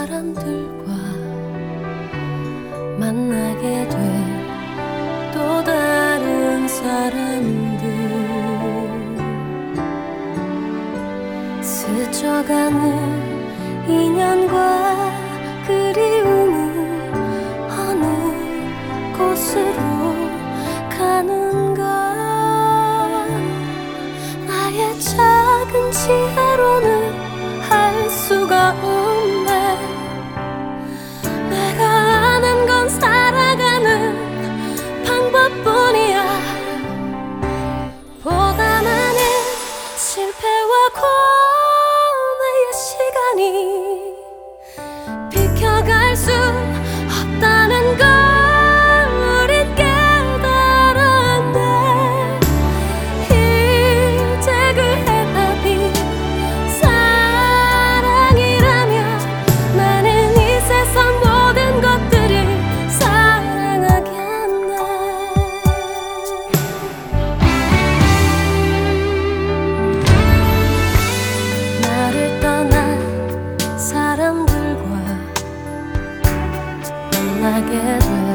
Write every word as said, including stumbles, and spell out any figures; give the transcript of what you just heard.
사람들과 만나게 돼 또 다른 사람들 스쳐가는 인연과 그리움은 어느 곳으로 가는가. 나의 작은 지혜로는 할 수가 없네. 내가 아는 건 살아가는 방법뿐이야. 보다 많은 실패와 고뇌의 시간이 비켜갈 수 없다는 걸 우린 깨달았네. 이제 그 해답이 사랑이라면 나는 이 세상 모든 것들을 사랑하겠네. 나를 떠난 사람들과 만나게 돼